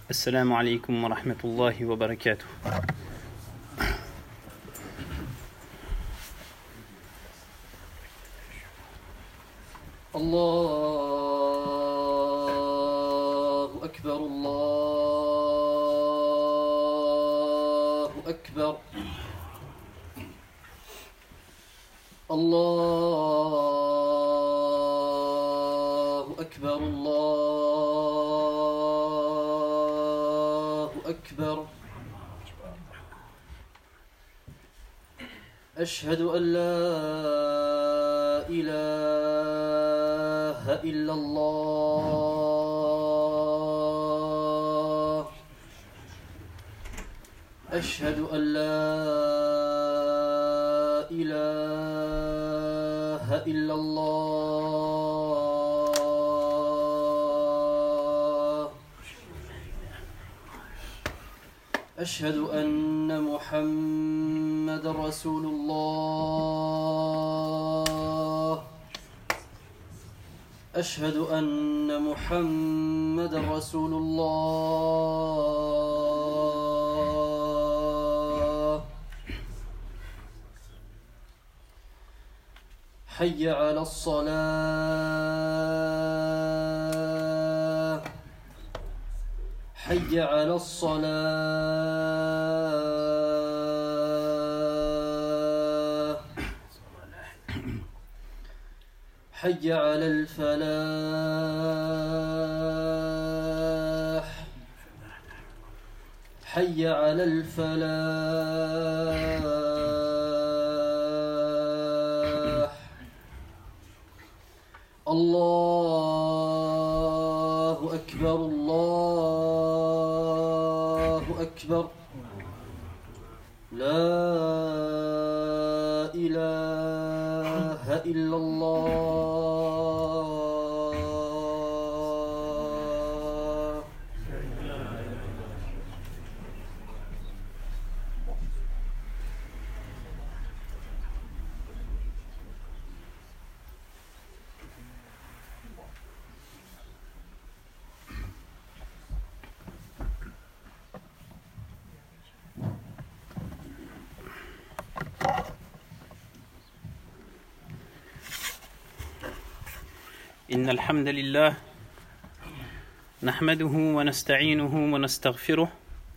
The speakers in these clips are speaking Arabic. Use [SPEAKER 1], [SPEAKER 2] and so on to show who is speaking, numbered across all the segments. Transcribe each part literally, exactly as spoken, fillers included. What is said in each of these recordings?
[SPEAKER 1] السلام عليكم ورحمة الله وبركاته.
[SPEAKER 2] الله أكبر الله أكبر الله أكبر الله أكبر. أشهد أن لا إله إلا الله. أشهد أن لا إله إلا الله. أشهد أن محمد رسول الله. أشهد أن محمد رسول الله. حي على الصلاة. حي على الصلاة. حي على الفلاح. حي على الفلاح. الله أكبر الله أكبر. لا إله إلا الله.
[SPEAKER 1] إن الحمد لله نحمده ونستعينه ونستغفره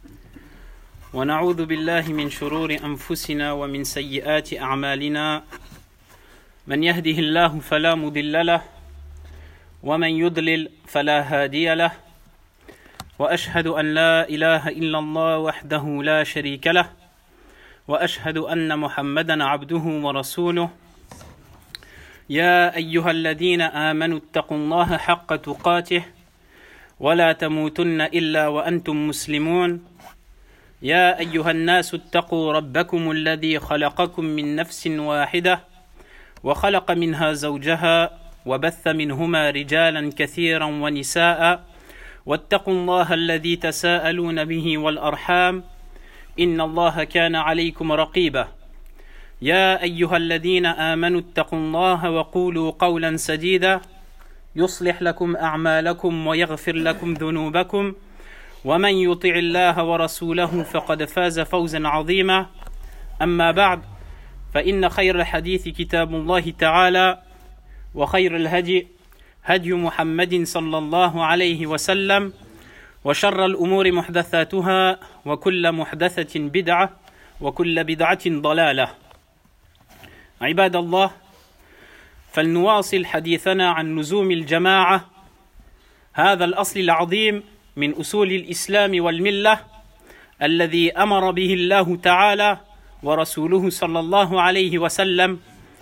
[SPEAKER 1] ونعوذ بالله من شرور أنفسنا ومن سيئات أعمالنا. من يهده الله فلا مضل له ومن يضلل فلا هادي له. وأشهد أن لا إله إلا الله وحده لا شريك له وأشهد أن محمدا عبده ورسوله. يا أيها الذين آمنوا اتقوا الله حق تقاته ولا تموتن إلا وأنتم مسلمون. يا أيها الناس اتقوا ربكم الذي خلقكم من نفس واحدة وخلق منها زوجها وبث منهما رجالا كثيرا ونساء واتقوا الله الذي تساءلون به والأرحام إن الله كان عليكم رقيبا. يا أيها الذين آمنوا اتقوا الله وقولوا قولا سديدا يصلح لكم أعمالكم ويغفر لكم ذنوبكم ومن يطع الله ورسوله فقد فاز فوزا عظيما. أما بعد، فإن خير الحديث كتاب الله تعالى وخير الهدي هدي محمد صلى الله عليه وسلم وشر الأمور محدثاتها وكل محدثة بدعة وكل بدعة ضلالة. عباد الله، فلنواصل حديثنا عن لزوم الجماعة، هذا الأصل العظيم من أصول الإسلام والملة الذي أمر به الله تعالى ورسوله صلى الله عليه وسلم.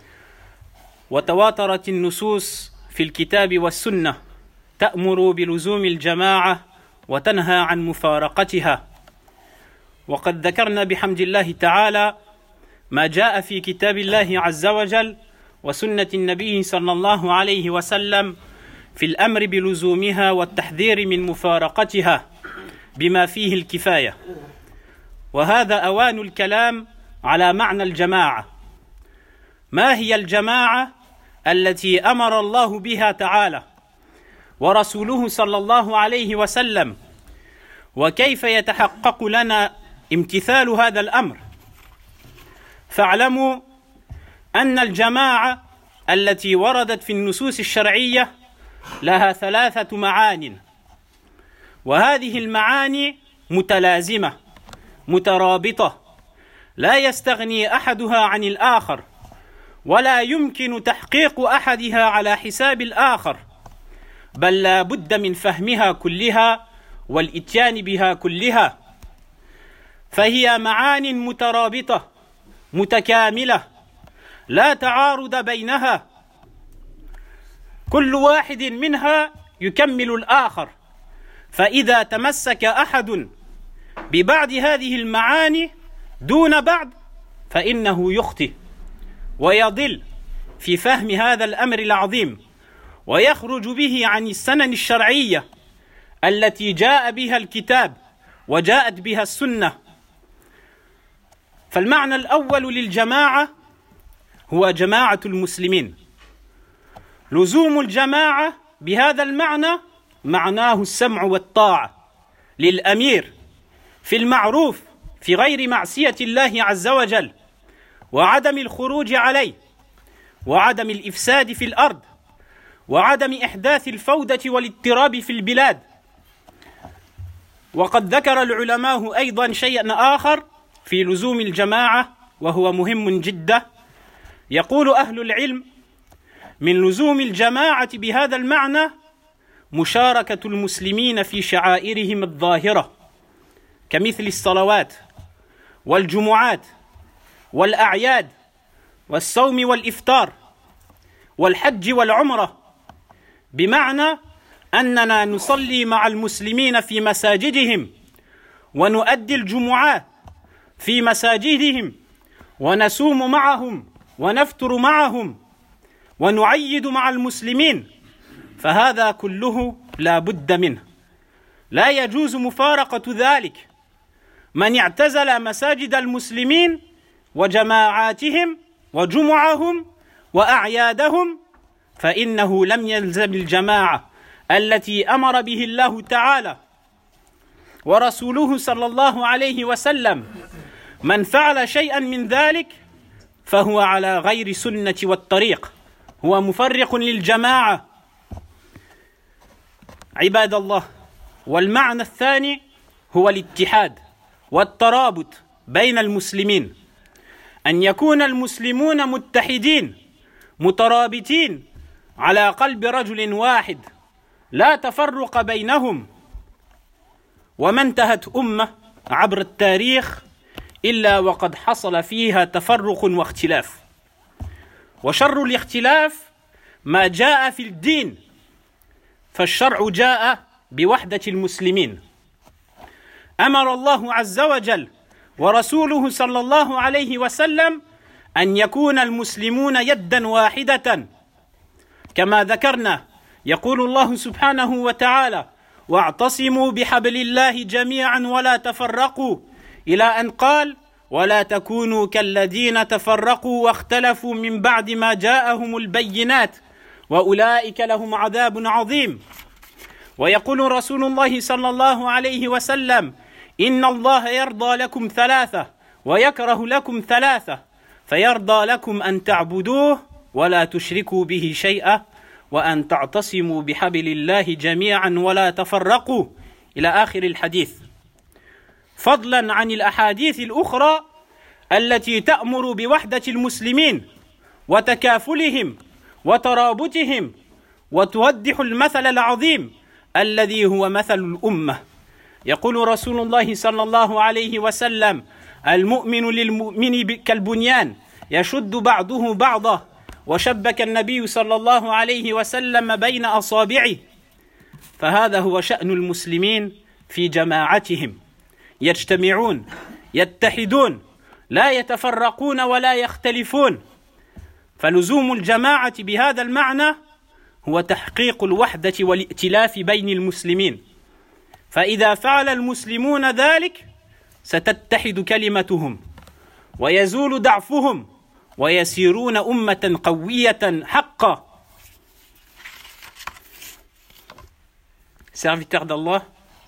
[SPEAKER 1] وتواترت النصوص في الكتاب والسنة تأمر بلزوم الجماعة وتنهى عن مفارقتها. وقد ذكرنا بحمد الله تعالى ما جاء في كتاب الله عز وجل وسنة النبي صلى الله عليه وسلم في الأمر بلزومها والتحذير من مفارقتها بما فيه الكفاية. وهذا أوان الكلام على معنى الجماعة. ما هي الجماعة التي أمر الله بها تعالى ورسوله صلى الله عليه وسلم؟ وكيف يتحقق لنا امتثال هذا الأمر؟ فاعلموا أن الجماعة التي وردت في النصوص الشرعية لها ثلاثة معان، وهذه المعاني متلازمة مترابطة، لا يستغني أحدها عن الآخر، ولا يمكن تحقيق أحدها على حساب الآخر، بل لا بد من فهمها كلها والإتيان بها كلها، فهي معان مترابطة متكاملة لا تعارض بينها، كل واحد منها يكمل الآخر، فإذا تمسك أحد ببعض هذه المعاني دون بعض فإنه يخطئ ويضل في فهم هذا الأمر العظيم، ويخرج به عن السنن الشرعية التي جاء بها الكتاب وجاءت بها السنة. فالمعنى الأول للجماعة هو جماعة المسلمين. لزوم الجماعة بهذا المعنى معناه السمع والطاعة للأمير في المعروف في غير معصية الله عز وجل، وعدم الخروج عليه، وعدم الإفساد في الأرض، وعدم إحداث الفوضى والاضطراب في البلاد. وقد ذكر العلماء أيضا شيئا آخر في لزوم الجماعة وهو مهم جدا. يقول أهل العلم: من لزوم الجماعة بهذا المعنى مشاركة المسلمين في شعائرهم الظاهرة كمثل الصلوات والجمعات والأعياد والصوم والإفطار والحج والعمرة، بمعنى أننا نصلي مع المسلمين في مساجدهم، ونؤدي الجمعات في مساجدهم، ونصوم معهم ونفطر معهم، ونعيد مع المسلمين، فهذا كله لا بد منه، لا يجوز مفارقة ذلك. من اعتزل مساجد المسلمين وجماعاتهم وجمعهم وأعيادهم فإنه لم يلزم الجماعة التي أمر به الله تعالى ورسوله صلى الله عليه وسلم. من فعل شيئا من ذلك فهو على غير سنة والطريق، هو مفرق للجماعة. عباد الله، والمعنى الثاني هو الاتحاد والترابط بين المسلمين، أن يكون المسلمون متحدين مترابطين على قلب رجل واحد، لا تفرق بينهم. وما انتهت أمة عبر التاريخ إلا وقد حصل فيها تفرق واختلاف، وشر الاختلاف ما جاء في الدين، فالشرع جاء بوحدة المسلمين. أمر الله عز وجل ورسوله صلى الله عليه وسلم أن يكون المسلمون يدا واحدة، كما ذكرنا يقول الله سبحانه وتعالى: واعتصموا بحبل الله جميعا ولا تفرقوا، إلى أن قال: ولا تكونوا كالذين تفرقوا واختلفوا من بعد ما جاءهم البينات وأولئك لهم عذاب عظيم. ويقول رسول الله صلى الله عليه وسلم: إن الله يرضى لكم ثلاثة ويكره لكم ثلاثة، فيرضى لكم أن تعبدوه ولا تشركوا به شيئا، وأن تعتصموا بحبل الله جميعا ولا تفرقوا، إلى آخر الحديث، فضلا عن الأحاديث الأخرى التي تأمر بوحدة المسلمين وتكافلهم وترابطهم، وتوضح المثل العظيم الذي هو مثل الأمة. يقول رسول الله صلى الله عليه وسلم: المؤمن للمؤمن كالبنيان يشد بعضه بعضا، وشبك النبي صلى الله عليه وسلم بين أصابعه. فهذا هو شأن المسلمين في جماعتهم، يجتمعون يتحدون لا يتفرقون ولا يختلفون. فلزوم الجماعة بهذا المعنى هو تحقيق الوحدة والائتلاف بين المسلمين، فإذا فعل المسلمون ذلك ستتحد كلمتهم ويزول ضعفهم ويسيرون أمة قوية حقا. Serviteurs d'Allah,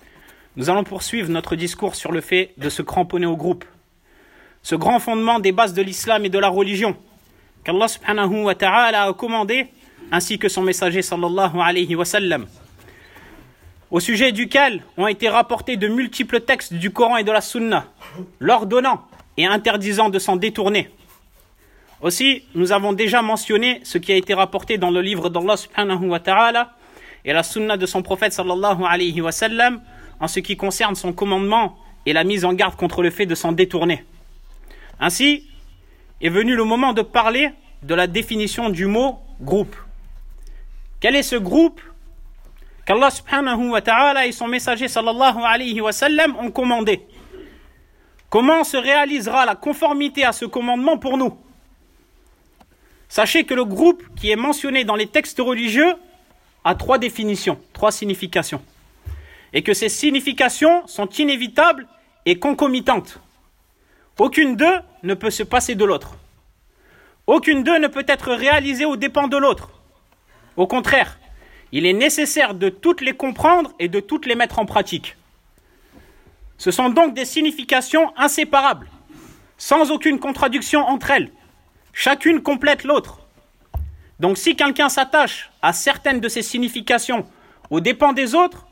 [SPEAKER 1] Nous allons poursuivre notre discours sur le fait de se cramponner au groupe. Ce grand fondement des bases de l'islam et de la religion qu'Allah subhanahu wa ta'ala a commandé, ainsi que son messager sallallahu alayhi wa sallam, au sujet duquel ont été rapportés de multiples textes du Coran et de la Sunna, l'ordonnant et interdisant de s'en détourner. Aussi, nous avons déjà mentionné ce qui a été rapporté dans le livre d'Allah subhanahu wa ta'ala et la Sunna de son prophète sallallahu alayhi wa sallam en ce qui concerne son commandement et la mise en garde contre le fait de s'en détourner. Ainsi, est venu le moment de parler de la définition du mot groupe. Quel est ce groupe qu'Allah subhanahu wa ta'ala et son messager sallallahu alayhi wa sallam ont commandé? Comment se réalisera la conformité à ce commandement pour nous? Sachez que le groupe qui est mentionné dans les textes religieux a trois définitions, trois significations. Et que ces significations sont inévitables et concomitantes. Aucune d'eux ne peut se passer de l'autre. Aucune d'eux ne peut être réalisée aux dépens de l'autre. Au contraire, il est nécessaire de toutes les comprendre et de toutes les mettre en pratique. Ce sont donc des significations inséparables, sans aucune contradiction entre elles. Chacune complète l'autre. Donc si quelqu'un s'attache à certaines de ces significations aux dépens des autres,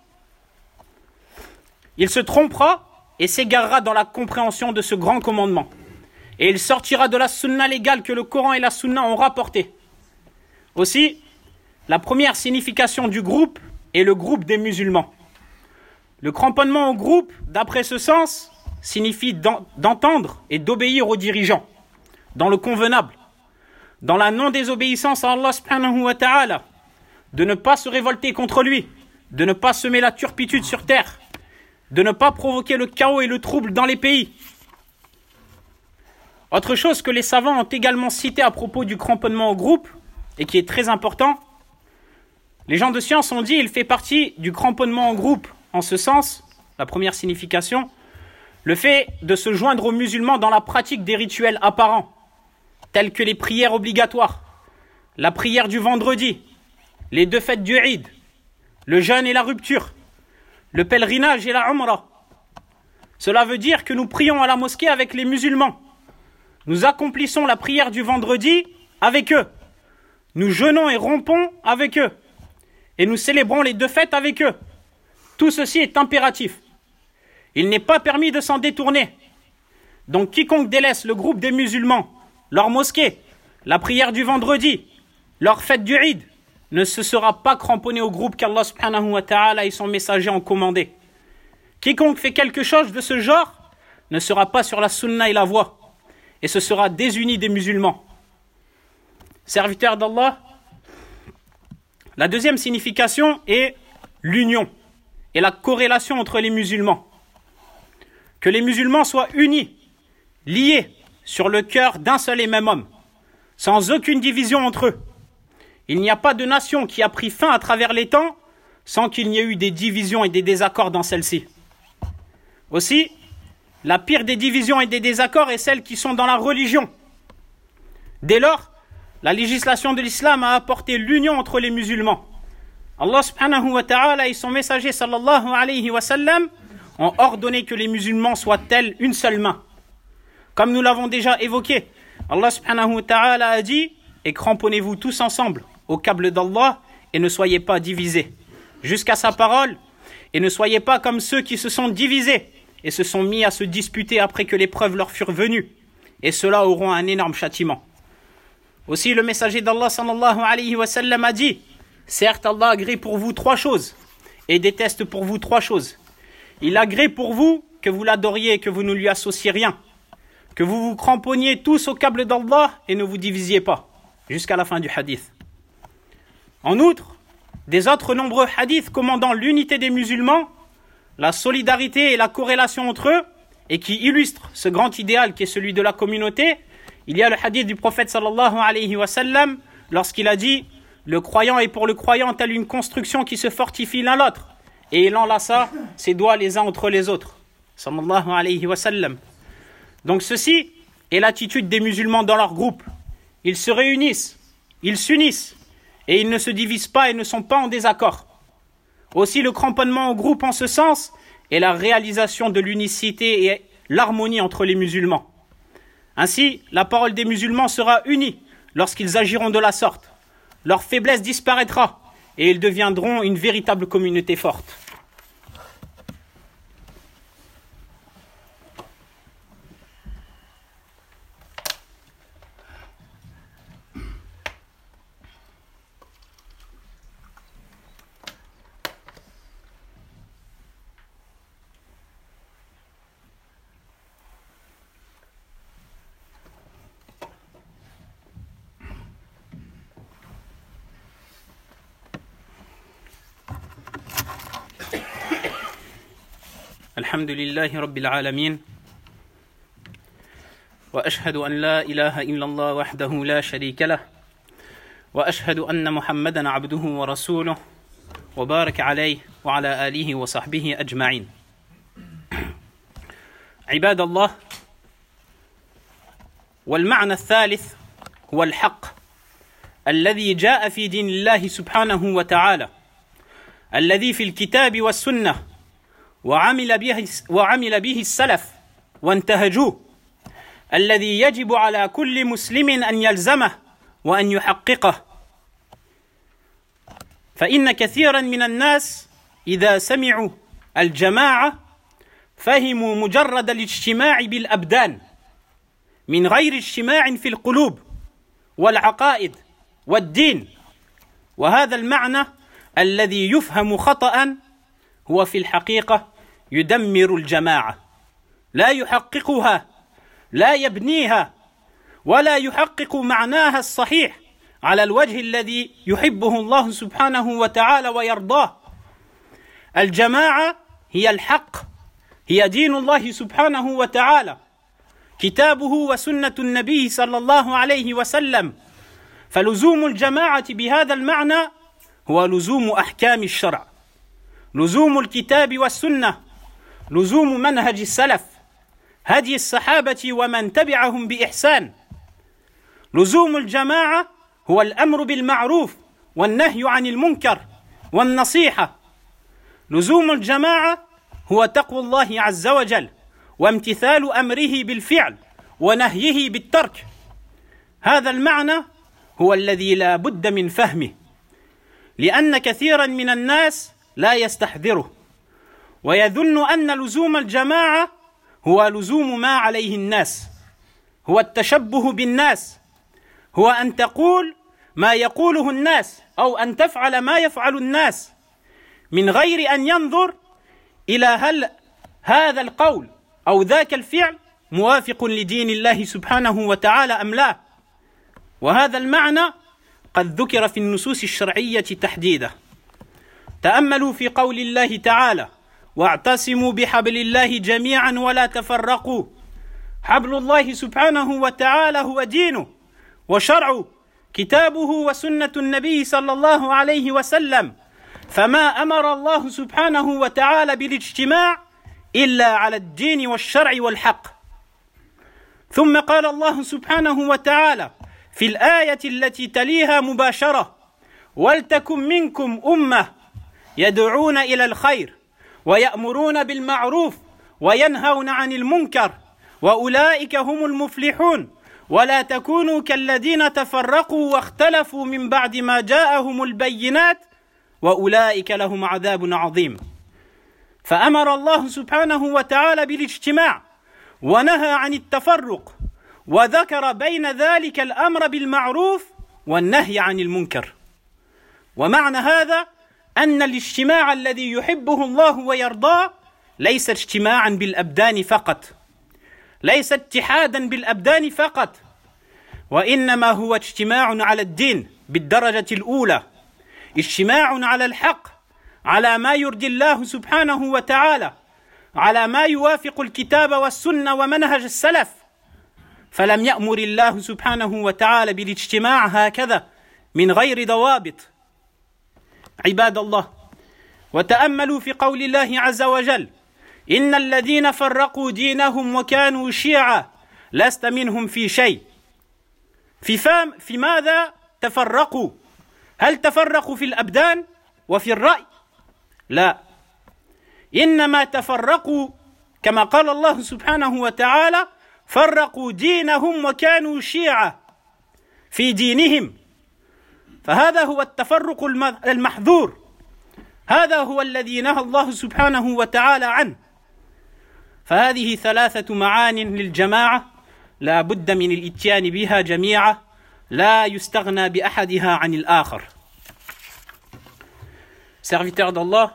[SPEAKER 1] il se trompera et s'égarera dans la compréhension de ce grand commandement. Et il sortira de la sunna légale que le Coran et la sunna ont rapportée. Aussi, la première signification du groupe est le groupe des musulmans. Le cramponnement au groupe, d'après ce sens, signifie d'entendre et d'obéir aux dirigeants, dans le convenable, dans la non-désobéissance à Allah subhanahu wa ta'ala, de ne pas se révolter contre lui, de ne pas semer la turpitude sur terre, de ne pas provoquer le chaos et le trouble dans les pays. Autre chose que les savants ont également cité à propos du cramponnement au groupe, et qui est très important, les gens de science ont dit qu'il fait partie du cramponnement au groupe, en ce sens, la première signification, le fait de se joindre aux musulmans dans la pratique des rituels apparents, tels que les prières obligatoires, la prière du vendredi, les deux fêtes du Eid, le jeûne et la rupture, le pèlerinage et la Umrah. Cela veut dire que nous prions à la mosquée avec les musulmans. Nous accomplissons la prière du vendredi avec eux. Nous jeûnons et rompons avec eux. Et nous célébrons les deux fêtes avec eux. Tout ceci est impératif. Il n'est pas permis de s'en détourner. Donc quiconque délaisse le groupe des musulmans, leur mosquée, la prière du vendredi, leur fête du Eid, ne se sera pas cramponné au groupe qu'Allah subhanahu wa ta'ala et son messager ont commandé. Quiconque fait quelque chose de ce genre ne sera pas sur la sunna et la voie, et ce sera désuni des musulmans. Serviteurs d'Allah, la deuxième signification est l'union et la corrélation entre les musulmans. Que les musulmans soient unis, liés sur le cœur d'un seul et même homme, sans aucune division entre eux. Il n'y a pas de nation qui a pris fin à travers les temps sans qu'il n'y ait eu des divisions et des désaccords dans celle-ci. Aussi, la pire des divisions et des désaccords est celle qui sont dans la religion. Dès lors, la législation de l'islam a apporté l'union entre les musulmans. Allah subhanahu wa ta'ala et son messager sallallahu alayhi wa sallam ont ordonné que les musulmans soient tels une seule main. Comme nous l'avons déjà évoqué, Allah subhanahu wa ta'ala a dit « Et cramponnez-vous tous ensemble au câble d'Allah et ne soyez pas divisés. » Jusqu'à sa parole, et ne soyez pas comme ceux qui se sont divisés et se sont mis à se disputer après que les preuves leur furent venues. Et ceux-là auront un énorme châtiment. Aussi le messager d'Allah sallallahu alayhi wa sallam a dit « Certes, Allah agrée pour vous trois choses et déteste pour vous trois choses. Il agrée pour vous que vous l'adoriez et que vous ne lui associez rien, que vous vous cramponniez tous au câble d'Allah et ne vous divisiez pas. » Jusqu'à la fin du hadith. En outre, des autres nombreux hadiths commandant l'unité des musulmans, la solidarité et la corrélation entre eux, et qui illustrent ce grand idéal qui est celui de la communauté, il y a le hadith du prophète sallallahu alayhi wa sallam, lorsqu'il a dit « Le croyant est pour le croyant telle une construction qui se fortifie l'un l'autre, et il enlaça ses doigts les uns entre les autres. » Sallallahu alayhi wa sallam. Donc ceci est l'attitude des musulmans dans leur groupe. Ils se réunissent, ils s'unissent, et ils ne se divisent pas et ne sont pas en désaccord. Aussi le cramponnement au groupe en ce sens et la réalisation de l'unicité et l'harmonie entre les musulmans. Ainsi, la parole des musulmans sera unie lorsqu'ils agiront de la sorte. Leur faiblesse disparaîtra et ils deviendront une véritable communauté forte. الحمد لله رب العالمين وأشهد أن لا إله إلا الله وحده لا شريك له وأشهد أن محمدا عبده ورسوله وبارك عليه وعلى آله وصحبه أجمعين. عباد الله، والمعنى الثالث هو الحق الذي جاء في دين الله سبحانه وتعالى، الذي في الكتاب والسنة وعمل به وعمل به السلف وانتهجوه، الذي يجب على كل مسلم أن يلزمه وأن يحققه. فإن كثيرا من الناس إذا سمعوا الجماعة فهموا مجرد الاجتماع بالأبدان من غير اجتماع في القلوب والعقائد والدين، وهذا المعنى الذي يفهم خطأ هو في الحقيقة يدمر الجماعة، لا يحققها، لا يبنيها، ولا يحقق معناها الصحيح على الوجه الذي يحبه الله سبحانه وتعالى ويرضاه. الجماعة هي الحق، هي دين الله سبحانه وتعالى، كتابه وسنة النبي صلى الله عليه وسلم. فلزوم الجماعة بهذا المعنى هو لزوم أحكام الشرع، لزوم الكتاب والسنة، لزوم منهج السلف، هدي الصحابة ومن تبعهم بإحسان. لزوم الجماعة هو الأمر بالمعروف والنهي عن المنكر والنصيحة. لزوم الجماعة هو تقوى الله عز وجل وامتثال أمره بالفعل ونهيه بالترك. هذا المعنى هو الذي لا بد من فهمه، لأن كثيرا من الناس لا يستحضره ويظن أن لزوم الجماعة هو لزوم ما عليه الناس، هو التشبه بالناس، هو أن تقول ما يقوله الناس أو أن تفعل ما يفعل الناس من غير أن ينظر إلى هل هذا القول أو ذاك الفعل موافق لدين الله سبحانه وتعالى أم لا. وهذا المعنى قد ذكر في النصوص الشرعية تحديدا. تأملوا في قول الله تعالى: واعتصموا بحبل الله جميعا ولا تفرقوا. حبل الله سبحانه وتعالى هو دينه وشرعه، كتابه وسنة النبي صلى الله عليه وسلم، فما أمر الله سبحانه وتعالى بالاجتماع إلا على الدين والشرع والحق. ثم قال الله سبحانه وتعالى في الآية التي تليها مباشرة: ولتكن منكم أمة يدعون إلى الخير ويأمرون بالمعروف وينهون عن المنكر وأولئك هم المفلحون ولا تكونوا كالذين تفرقوا واختلفوا من بعد ما جاءهم البينات وأولئك لهم عذاب عظيم. فأمر الله سبحانه وتعالى بالاجتماع ونهى عن التفرق، وذكر بين ذلك الأمر بالمعروف والنهي عن المنكر. ومعنى هذا أن الاجتماع الذي يحبه الله ويرضاه ليس اجتماعا بالأبدان فقط، ليس اتحادا بالأبدان فقط، وإنما هو اجتماع على الدين بالدرجة الأولى، اجتماع على الحق، على ما يرضي الله سبحانه وتعالى، على ما يوافق الكتاب والسنة ومنهج السلف. فلم يأمر الله سبحانه وتعالى بالاجتماع هكذا من غير ضوابط. عباد الله، وتأملوا في قول الله عز وجل: إن الذين فرقوا دينهم وكانوا شيعا لست منهم في شيء. في فهم في ماذا تفرقوا؟ هل تفرقوا في الأبدان وفي الرأي؟ لا، إنما تفرقوا كما قال الله سبحانه وتعالى فرقوا دينهم وكانوا شيعا في دينهم فهذا هو التفرق المحذور هذا هو الذي نهى الله سبحانه وتعالى عنه فهذه ثلاثة معان للجماعة لا بد من الاتيان بها جميعا لا يستغنى بأحدها عن الآخر. Serviteur d'Allah,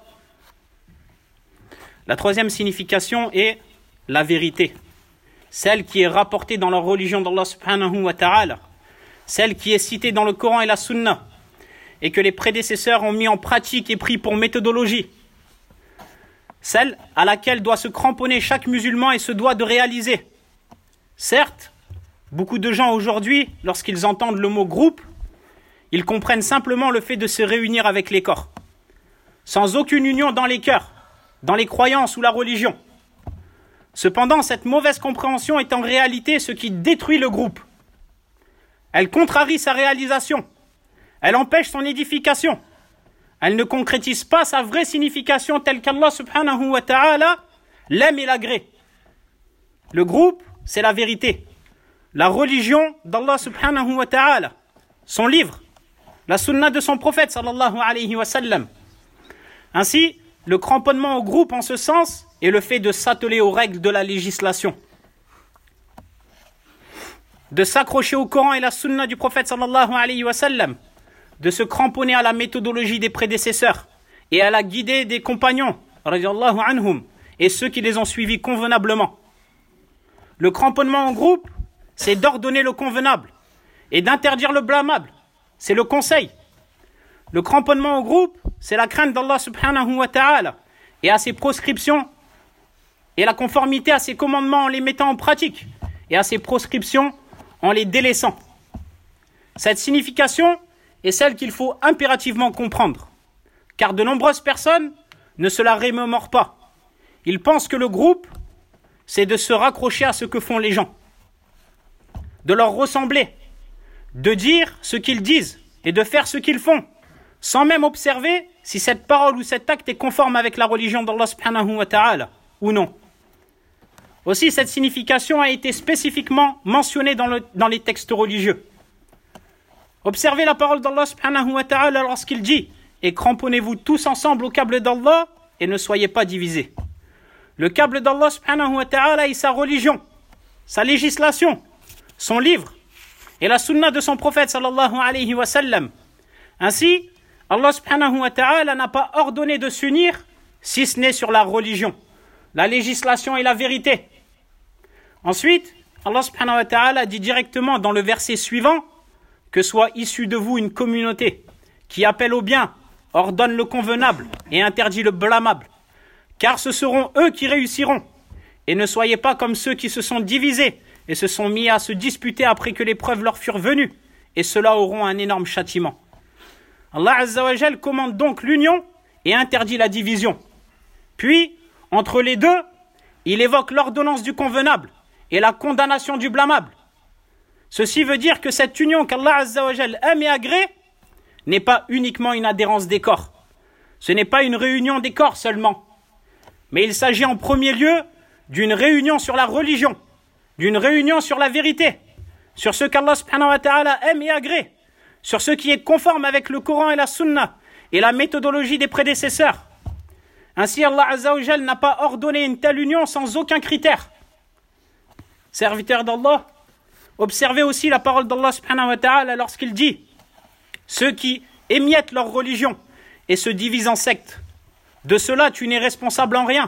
[SPEAKER 1] la troisième signification est la vérité, celle qui est rapportée dans la religion d'Allah subhanahu wa ta'ala, celle qui est citée dans le Coran et la Sunna, et que les prédécesseurs ont mis en pratique et pris pour méthodologie, celle à laquelle doit se cramponner chaque musulman et se doit de réaliser. Certes, beaucoup de gens aujourd'hui, lorsqu'ils entendent le mot groupe, ils comprennent simplement le fait de se réunir avec les corps, sans aucune union dans les cœurs, dans les croyances ou la religion. Cependant, cette mauvaise compréhension est en réalité ce qui détruit le groupe. Elle contrarie sa réalisation, elle empêche son édification, elle ne concrétise pas sa vraie signification telle qu'Allah subhanahu wa ta'ala l'aime et l'agrée. Le groupe, c'est la vérité, la religion d'Allah subhanahu wa ta'ala, son livre, la sunna de son prophète sallallahu alayhi wa sallam. Ainsi, le cramponnement au groupe en ce sens est le fait de s'atteler aux règles de la législation, de s'accrocher au Coran et la sunna du prophète sallallahu alayhi wa sallam, de se cramponner à la méthodologie des prédécesseurs et à la guidée des compagnons radiyallahu anhum et ceux qui les ont suivis convenablement. Le cramponnement au groupe, c'est d'ordonner le convenable et d'interdire le blâmable, c'est le conseil. Le cramponnement au groupe, c'est la crainte d'Allah subhanahu wa ta'ala et à ses proscriptions et la conformité à ses commandements en les mettant en pratique et à ses proscriptions en les délaissant. Cette signification est celle qu'il faut impérativement comprendre, car de nombreuses personnes ne se la remémorent pas. Ils pensent que le groupe, c'est de se raccrocher à ce que font les gens, de leur ressembler, de dire ce qu'ils disent et de faire ce qu'ils font, sans même observer si cette parole ou cet acte est conforme avec la religion d'Allah subhanahu wa ta'ala ou non. Aussi, cette signification a été spécifiquement mentionnée dans, le, dans les textes religieux. Observez la parole d'Allah subhanahu wa ta'ala lorsqu'il dit « Et cramponnez-vous tous ensemble au câble d'Allah et ne soyez pas divisés ». Le câble d'Allah subhanahu wa ta'ala est sa religion, sa législation, son livre et la sunna de son prophète sallallahu alayhi wa sallam. Ainsi, Allah subhanahu wa ta'ala n'a pas ordonné de s'unir si ce n'est sur la religion, la législation et la vérité. Ensuite, Allah subhanahu wa ta'ala dit directement dans le verset suivant que soit issue de vous une communauté qui appelle au bien, ordonne le convenable et interdit le blâmable, car ce seront eux qui réussiront. Et ne soyez pas comme ceux qui se sont divisés et se sont mis à se disputer après que les preuves leur furent venues, et ceux-là auront un énorme châtiment. Allah Azza wa Jal commande donc l'union et interdit la division. Puis, entre les deux, il évoque l'ordonnance du convenable et la condamnation du blâmable. Ceci veut dire que cette union qu'Allah Azza wa Jal aime et agrée n'est pas uniquement une adhérence des corps. Ce n'est pas une réunion des corps seulement, mais il s'agit en premier lieu d'une réunion sur la religion, d'une réunion sur la vérité, sur ce qu'Allah subhanahu wa ta'ala aime et agrée, sur ce qui est conforme avec le Coran et la Sunna et la méthodologie des prédécesseurs. Ainsi, Allah Azza wa Jal n'a pas ordonné une telle union sans aucun critère. Serviteurs d'Allah, observez aussi la parole d'Allah subhanahu wa ta'ala lorsqu'il dit « Ceux qui émiettent leur religion et se divisent en sectes, de cela tu n'es responsable en rien. »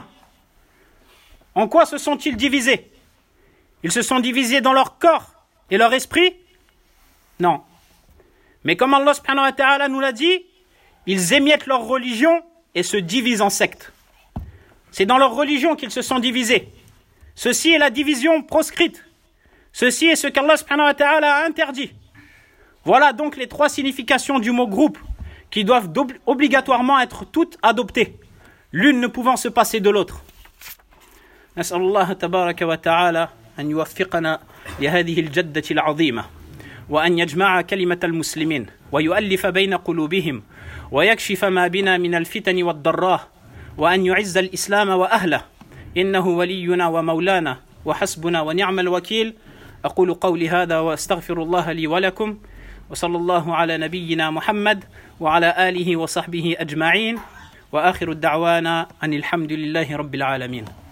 [SPEAKER 1] En quoi se sont-ils divisés? Ils se sont divisés dans leur corps et leur esprit? Non. Mais comme Allah subhanahu wa ta'ala nous l'a dit, ils émiettent leur religion et se divisent en sectes. C'est dans leur religion qu'ils se sont divisés. Ceci est la division proscrite. Ceci est ce qu'Allah subhanahu wa ta'ala a interdit. Voilà donc les trois significations du mot groupe qui doivent obligatoirement être toutes adoptées, l'une ne pouvant se passer de l'autre. نسأل الله تبارك وتعالى أن يوفقنا لهذه الجدة العظيمة وأن يجمع كلمة المسلمين ويؤلف بين قلوبهم ويكشف ما بنا من الفتن والضراء وأن يعز الإسلام وأهله، إنه ولينا ومولانا وحسبنا ونعم الوكيل. أقول قولي هذا وأستغفر الله لي ولكم، وصلى الله على نبينا محمد وعلى آله وصحبه أجمعين، وآخر الدعوانا أن الحمد لله رب العالمين.